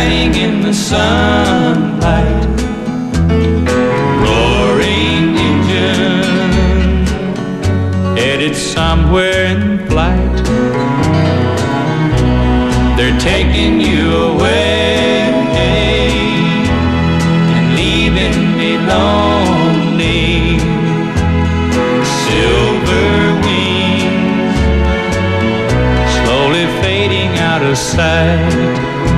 shining in the sunlight, roaring engine, headed somewhere in flight. They're taking you away and leaving me lonely. Silver wings slowly fading out of sight.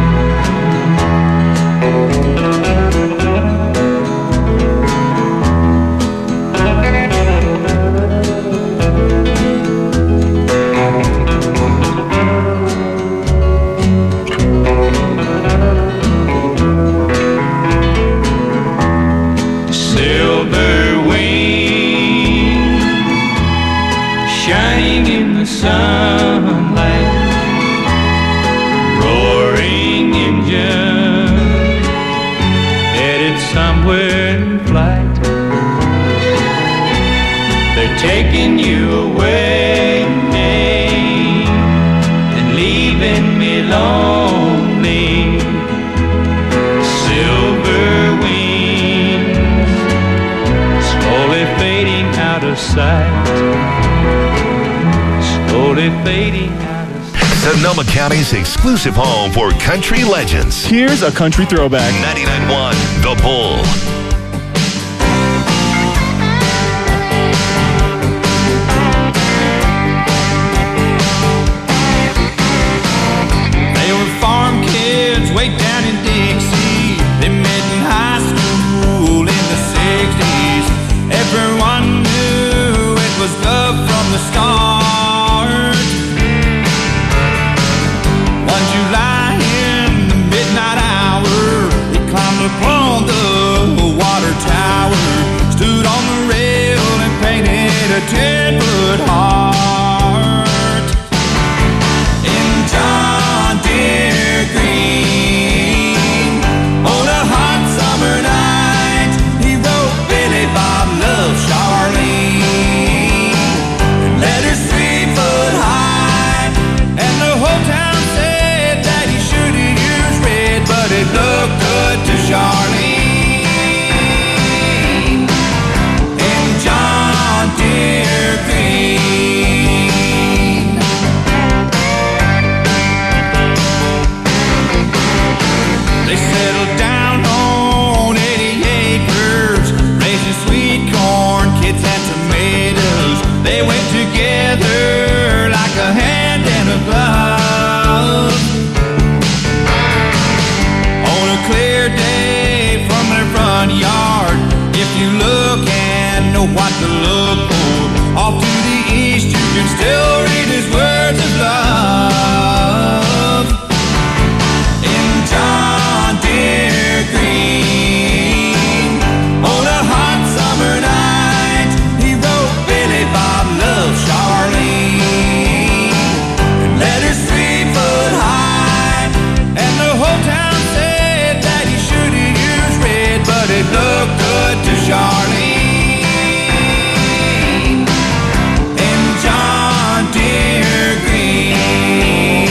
Sunlight, roaring engine, headed somewhere in flight. They're taking you away and leaving me lonely. Silver wings slowly fading out of sight. Fading out of Sonoma County's exclusive home for country legends. Here's a country throwback. 99.1 The Bull. They were farm kids way down in Dixie. They met in high school in the 60s. Everyone knew it was love from the start. Upon the water tower, stood on the rail and painted a 10-foot heart. In John Deere green, on a hot summer night, he wrote Billy Bob Love Charlene, and letters 3 foot high, and the whole town said that he should have used red, but it looked good to Charlene. In John Deere green. They settled down on 80 acres, raising sweet corn, kids and tomatoes. They went together like a hand and a glove. On a clear day from their front yard, if you look and know what to look for, off to the east you can still read his words of love. In John Deere green, on a hot summer night, he wrote Billy Bob Love Charlene, and letters 3 foot high, and the whole town said that he should have used red, but it looked good to Charlene. In John Deere green.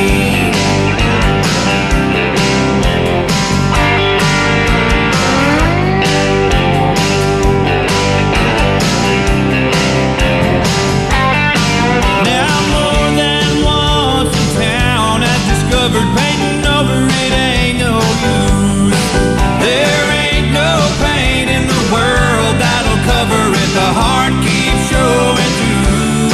Now more than once in town I've discovered painting over it ain't no use. There ain't no paint in the world that'll cover it. The heart keeps showing through.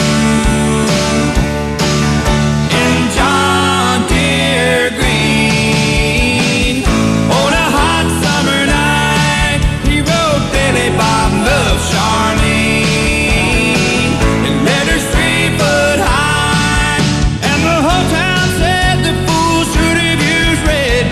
In John Deere green, on a hot summer night, he wrote Billy Bob Love Charlene, and letters 3 foot high, and the whole town said the fool should have used red,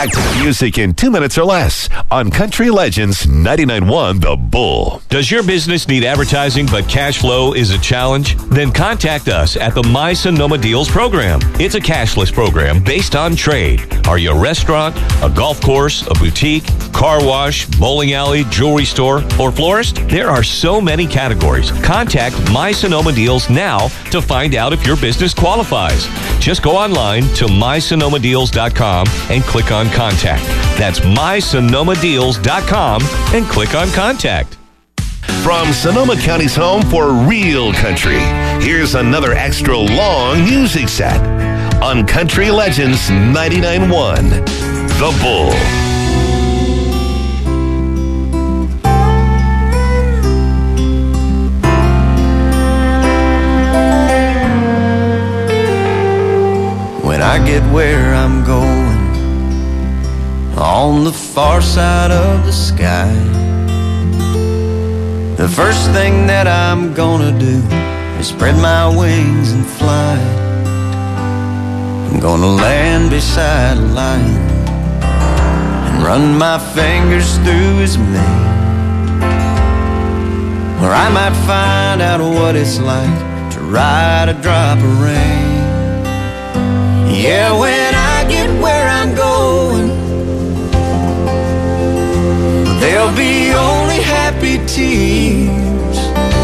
Back to the music in 2 minutes or less on Country Legends 99.1 The Bull. Does your business need advertising but cash flow is a challenge? Then contact us at the My Sonoma Deals program. It's a cashless program based on trade. Are you a restaurant, a golf course, a boutique, car wash, bowling alley, jewelry store, or florist? There are so many categories. Contact My Sonoma Deals now to find out if your business qualifies. Just go online to mysonomadeals.com and click on Contact. That's mysonomadeals.com and click on Contact. From Sonoma County's home for real country, here's another extra long music set on Country Legends 99.1 The Bull. When I get where I'm going, on the far side of the sky, the first thing that I'm gonna do is spread my wings and fly. I'm gonna land beside a lion and run my fingers through his mane, where I might find out what it's like to ride a drop of rain. Yeah, when I get where I'm going, there'll be only happy tears.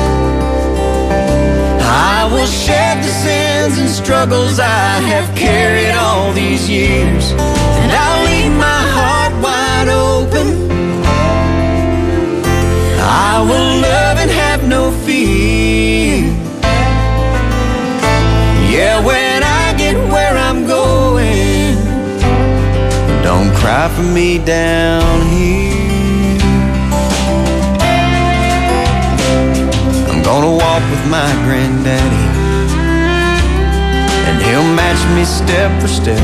I will shed the sins and struggles I have carried all these years, and I'll leave my heart wide open. I will love and have no fear. Yeah, when I get where I'm going, don't cry for me down here. I'm gonna walk with my granddaddy, and he'll match me step for step,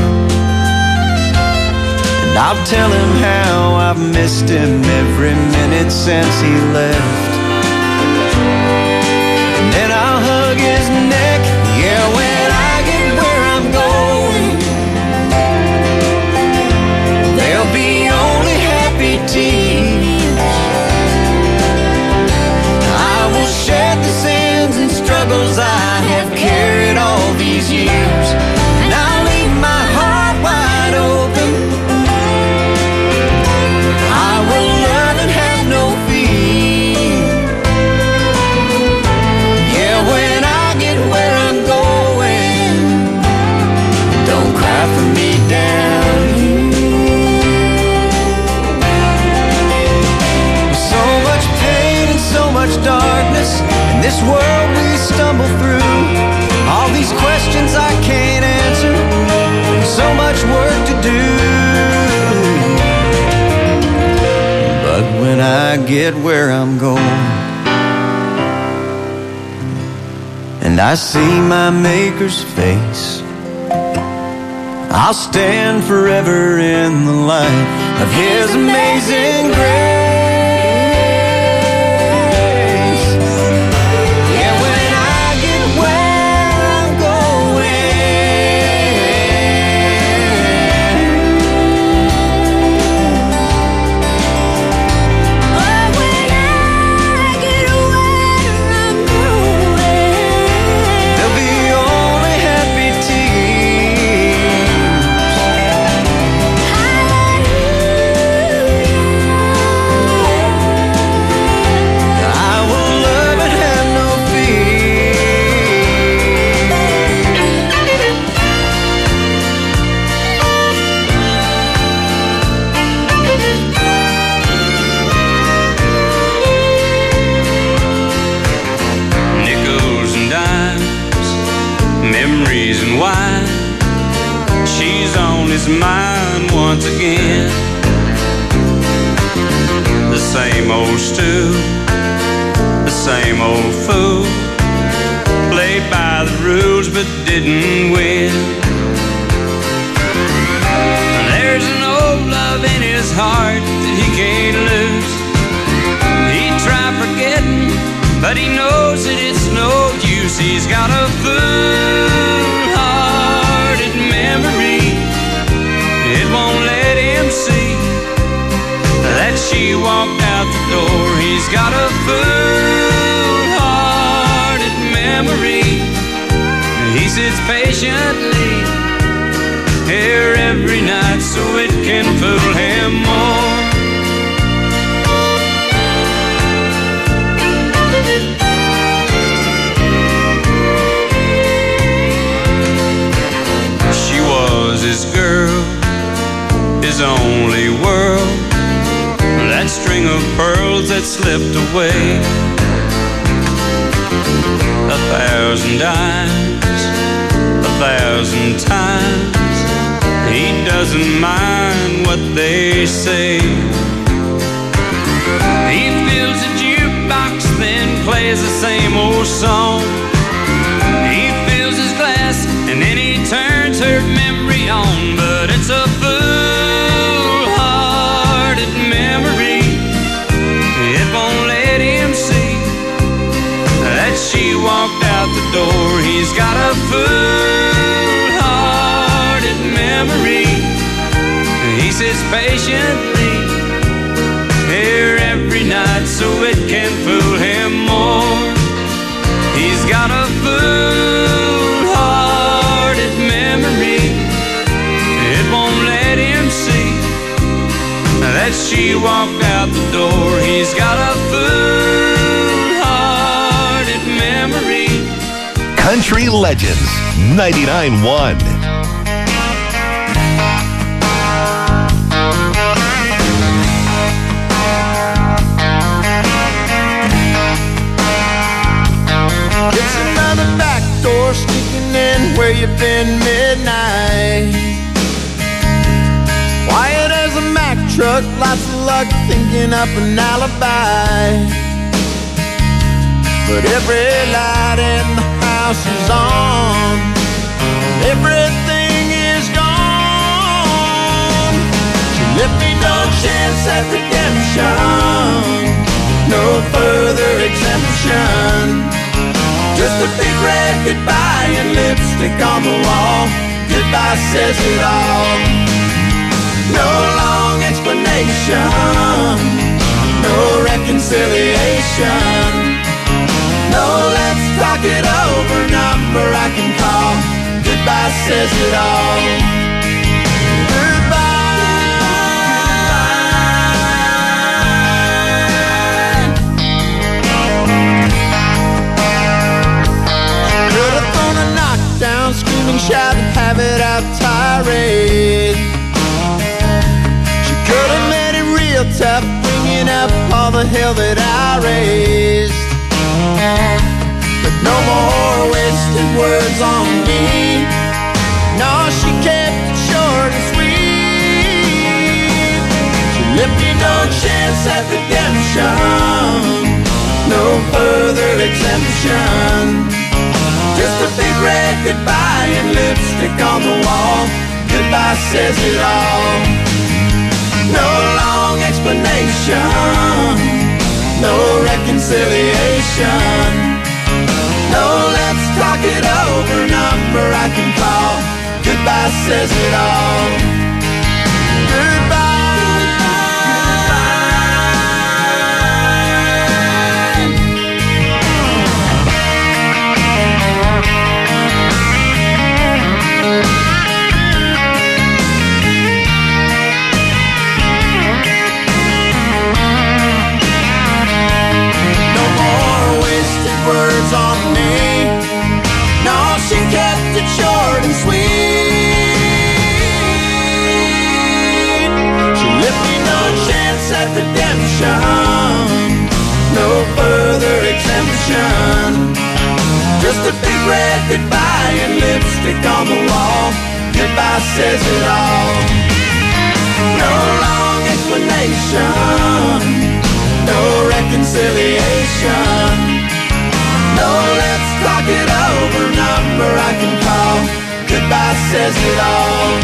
and I'll tell him how I've missed him every minute since he left. And then I'll hug his neck. Yeah, when I get where I'm going, there'll be only happy tears. I will shed the sins and struggles I have carried all these years, and I'll leave my heart wide open. I will love and have no fear. Yeah, when I get where I'm going, don't cry for me down here. So much pain and so much darkness in this world we stumble through. All these questions I can't answer, so much work to do. But when I get where I'm going, and I see my Maker's face, I'll stand forever in the light of His amazing grace. Yeah, when I get where I'm going, oh, when I get where I'm going, there'll be only happy tears. I will love and have no fear. Nickels and dimes, memories and wine. She's on his mind once again. The same old stew, the same old fool. Played by the rules but didn't win. There's an old love in his heart that he can't lose. He tried forgetting, but he knows that it's no use. He's got a full-hearted memory. It won't let him the door. He's got a full-hearted memory. He sits patiently here every night so it can fool him more. She was his girl, his only world, that string of pearls that slipped away. 1,000 times, 1,000 times, he doesn't mind what they say. He fills a jukebox, then plays the same old song. He fills his glass, and then he turns her memory on. But it's a full-hearted memory. It won't let him see that she walked out the door. He's got a full-hearted memory. He sits patiently here every night so it can fool him more. He's got a full-hearted memory. It won't let him see that she walked out the door. He's got a full-hearted memory. Country Legends 99.1. It's another back door sneaking in where you've been midnight. Quiet as a Mack truck, lots of luck thinking up an alibi. But every light in the house is on, everything is gone. She left me no chance at redemption, no further exemption. Just a big red goodbye and lipstick on the wall. Goodbye says it all. No long explanation, no reconciliation. No, let's talk it over, number I can call. Goodbye says it all. Could have thrown a knockdown, screaming, shout, and have it out tirade. She could have made it real tough, bringing up all the hell that I raised. But no more wasted words on me. No, she kept it short and sweet. She left me no chance at redemption, no further exemption. Just a big red goodbye and lipstick on the wall. Goodbye says it all. No long explanation, no reconciliation. No, let's talk it over, number I can call. Goodbye says it all. Goodbye. Words on me. No, she kept it short and sweet. She left me no chance at redemption, no further exemption. Just a big red goodbye and lipstick on the wall. Goodbye says it all. No long explanation, no reconciliation. No, let's talk it over, number I can call. Goodbye says it all.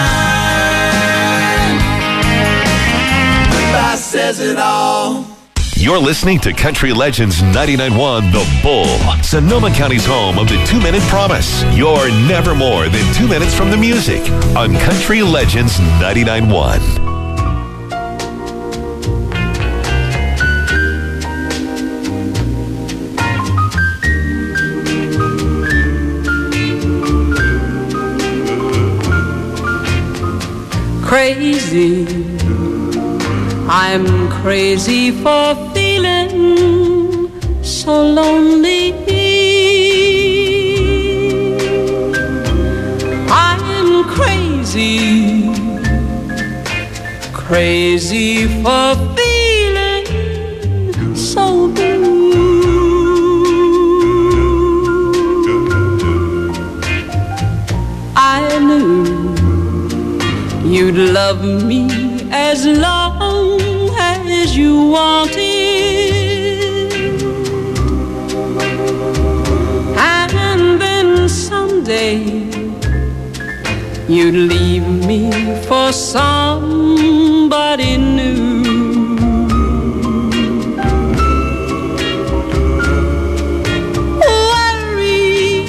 Goodbye says it all. You're listening to Country Legends 99.1 The Bull, Sonoma County's home of the 2-Minute Promise. You're never more than 2 minutes from the music on Country Legends 99.1. Crazy, I'm crazy for feeling so lonely. I'm crazy, crazy for feeling so blue. I knew you'd love me as long as you wanted, and then someday you'd leave me for somebody new. Worry,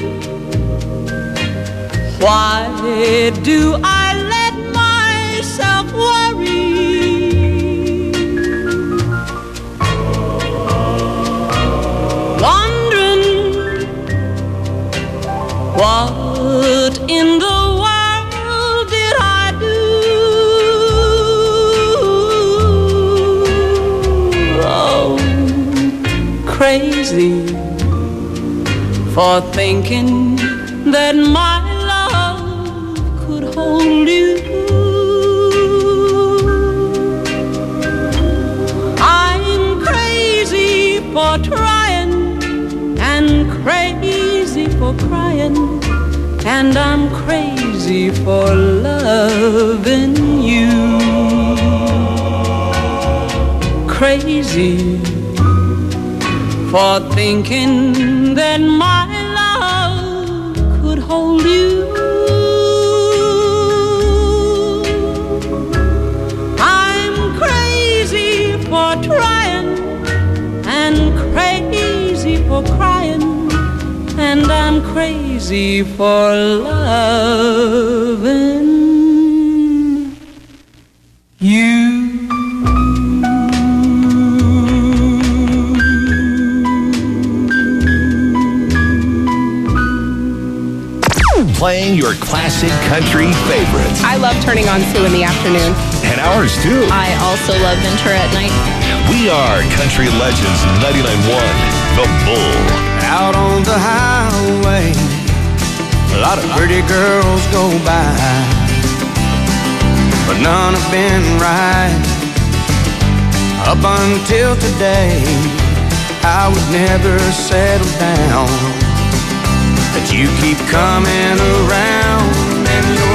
why do I worry? Wondering what in the world did I do? Oh, crazy for thinking that my love could hold you. For trying and crazy for crying, and I'm crazy for loving you. Crazy for thinking that my love could hold you. I'm crazy for trying and crazy for crying, and I'm crazy for loving you. Playing your classic country favorites. I love turning on Sue in the afternoon. And ours too. I also love Ventura at night. We are Country Legends 99.1 The Bull. Out on the highway, a lot of pretty girls go by, but none have been right. Up until today, I would never settle down, but you keep coming around, and your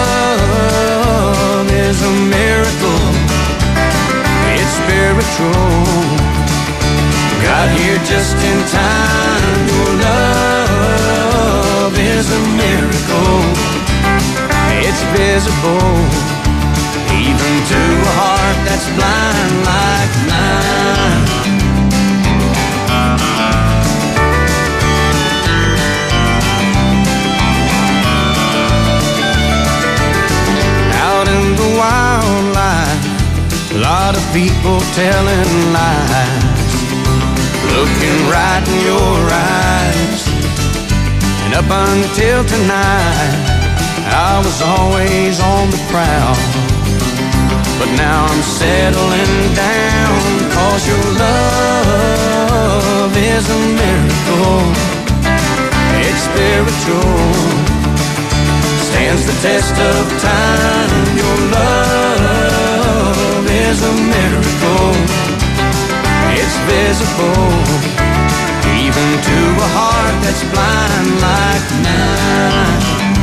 love is a miracle. It's spiritual. Got here just in time. Your love is a miracle. It's visible, even to a heart that's blind like mine. Out in the wildlife, a lot of people telling lies, looking right in your eyes. And up until tonight, I was always on the prowl, but now I'm settling down, 'cause your love is a miracle. It's spiritual, stands the test of time. Your love is a miracle. It's visible, even to a heart that's blind like mine.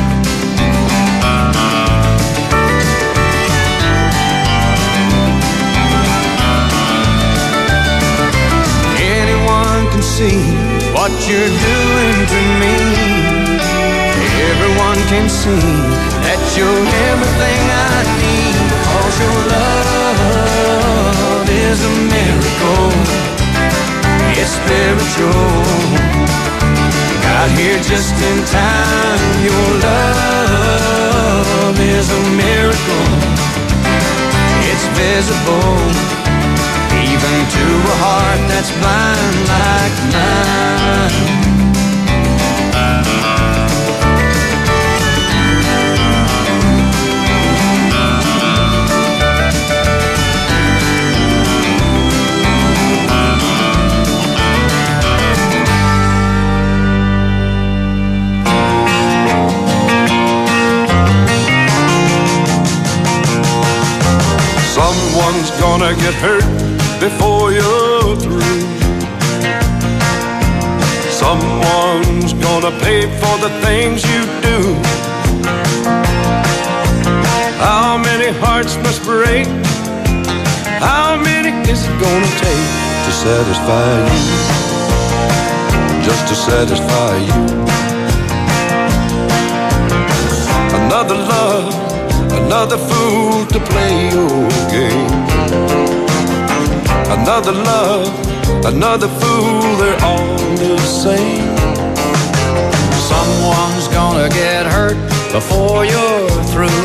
Anyone can see what you're doing to me. Everyone can see that you're everything I need, 'cause your love is a miracle. Joe. Got here just in time. Your love is a miracle. It's visible, even to a heart that's blind like mine. Someone's gonna get hurt before you're through. Someone's gonna pay for the things you do. How many hearts must break? How many is it gonna take to satisfy you? Just to satisfy you. Another love, another fool to play your game. Another love, another fool, they're all the same. Someone's gonna get hurt before you're through.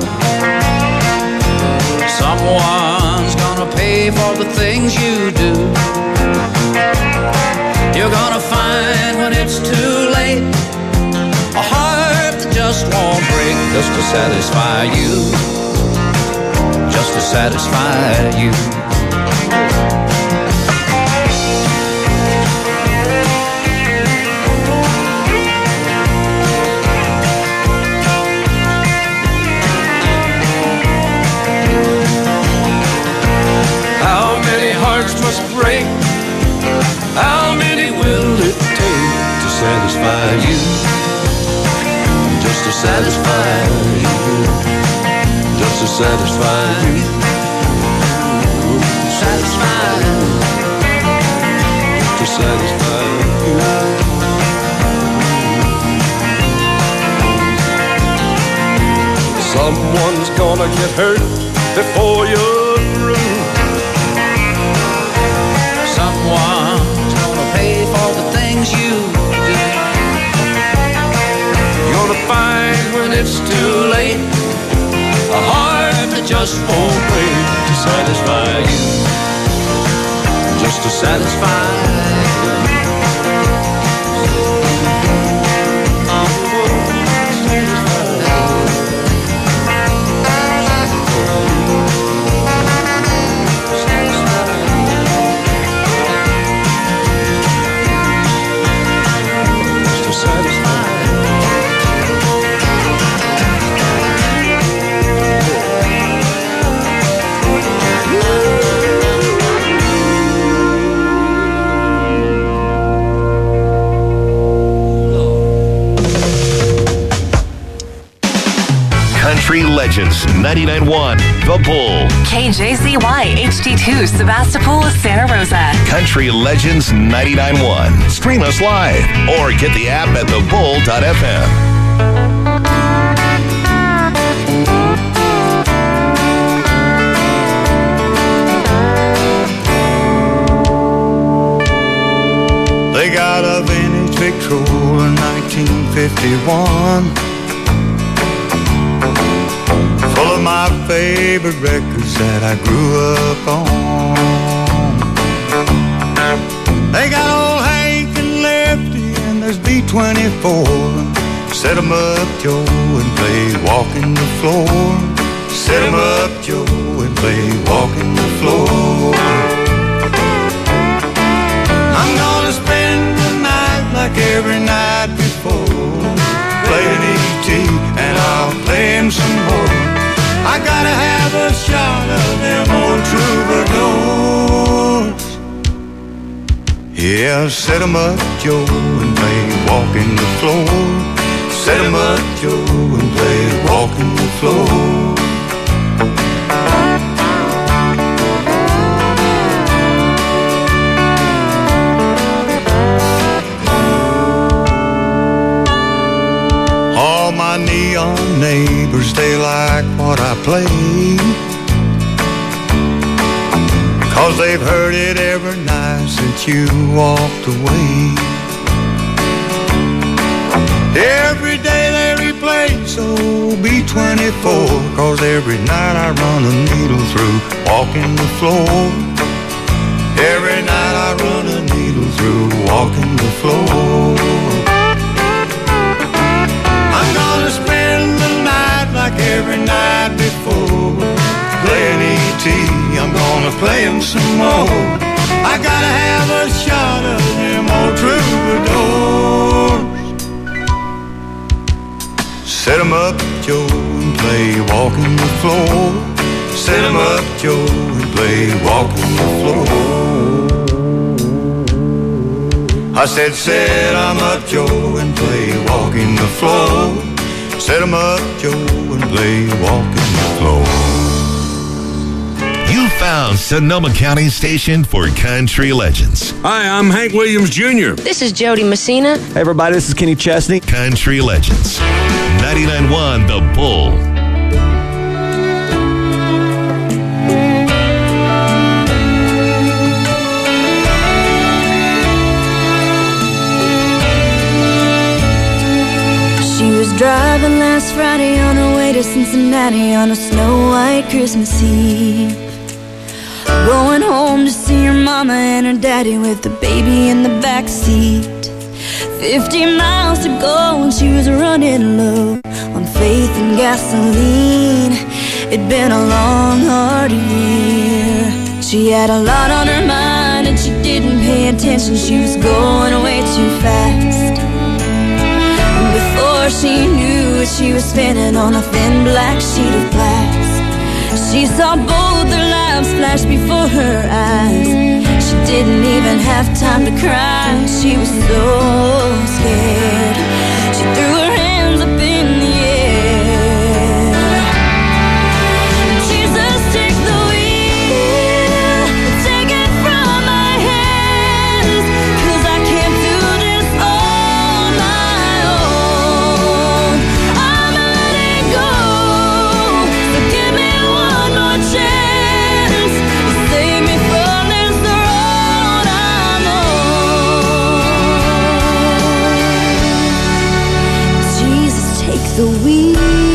Someone's gonna pay for the things you do. You're gonna find when it's too late a heart that just won't break, just to satisfy you, just to satisfy you. How many hearts must break? How many will it take to satisfy you? Just to satisfy you, just to satisfy you, satisfy you, to satisfy you. Someone's gonna get hurt before you're through. Someone's gonna pay for the things you do. You're gonna find when it's too late a heart that just won't break to satisfy you, just to satisfy you. Country Legends 99.1 The Bull. KJZY HD2 Sebastopol, Santa Rosa. Country Legends 99.1. Stream us live or get the app at thebull.fm. They got a vintage Victrola 1951, full of my favorite records that I grew up on. They got old Hank and Lefty and there's B-24. Set 'em up, Joe, and play Walking the Floor. Set 'em up, Joe, and play Walking the Floor. I'm gonna spend the night like every night before, playing E.T. and I'll play him some more. I gotta have a shot of them old troubadours. Yeah, set 'em up, Joe, and play Walking the Floor. Set 'em up, Joe, and play Walking the Floor. All my neon neighbors, they like what I play, 'cause they've heard it every night since you walked away. Every day they replay, so be 24, 'cause every night I run a needle through walking the floor. Every night I run a needle through walking the floor. I'm gonna spend the night like every night before, playing E.T., I'm gonna play him some more. I gotta have a shot of them old troubadours. Set 'em up, Joe, and play walking the floor. Set 'em up, Joe, and play walking the floor. I said, set 'em up, Joe, and play walking the floor. Set 'em up, Joe, and play walking the floor. You found Sonoma County Station for Country Legends. Hi, I'm Hank Williams Jr. This is Jody Messina. Hey, everybody, this is Kenny Chesney. Country Legends. 99.1 The Bull. She was driving last Friday on her way to Cincinnati on a snow-white Christmas Eve. Going home to see her mama and her daddy with the baby in the back seat. 50 miles to go and she was running low on faith and gasoline. It'd been a long, hard year. She had a lot on her mind and she didn't pay attention. She was going way too fast. And before she knew it, she was spinning on a thin black sheet of glass. She saw both their lives flash before her eyes. She didn't even have time to cry. She was so scared. She threw her hands up in the air. Jesus, take the wheel, take it from my hands, 'cause I can't do this on my own. I'm letting go, so give me one more chance. Save me from this road I'm on. Jesus, take the wheel.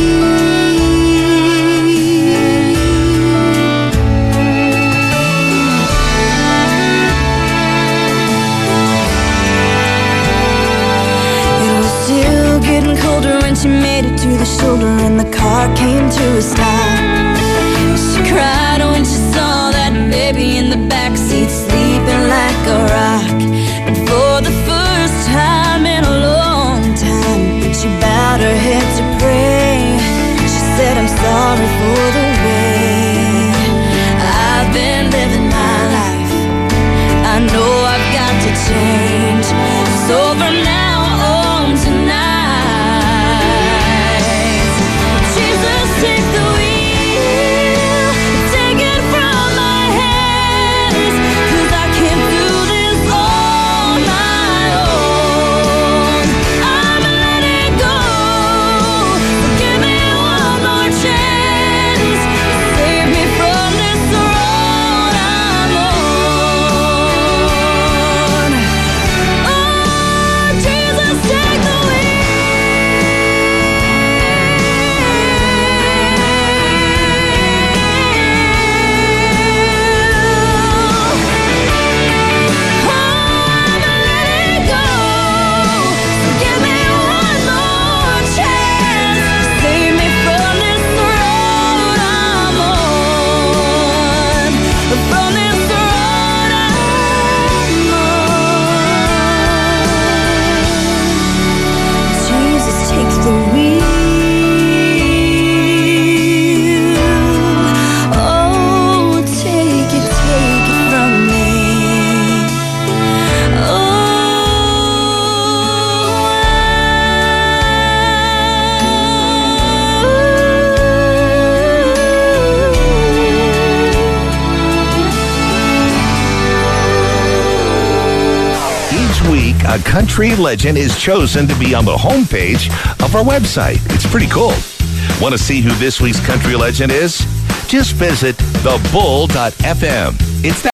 It was still getting colder when she made it to the shoulder and the car came to a stop. She cried when she saw that baby in the backseat sleeping like a rock. And for the first time in a long time, she bowed her head to pray. She said, I'm sorry for the way I've been living my life. I know I've got to change. So from now on tonight, Jesus, take the wheel, take it from my hands, 'cause I can't do this on my own. I'm letting go, give me one more chance, save me from this road I'm on. Oh, Jesus, take the wheel. A country legend is chosen to be on the homepage of our website. It's pretty cool. Want to see who this week's country legend is? Just visit thebull.fm. It's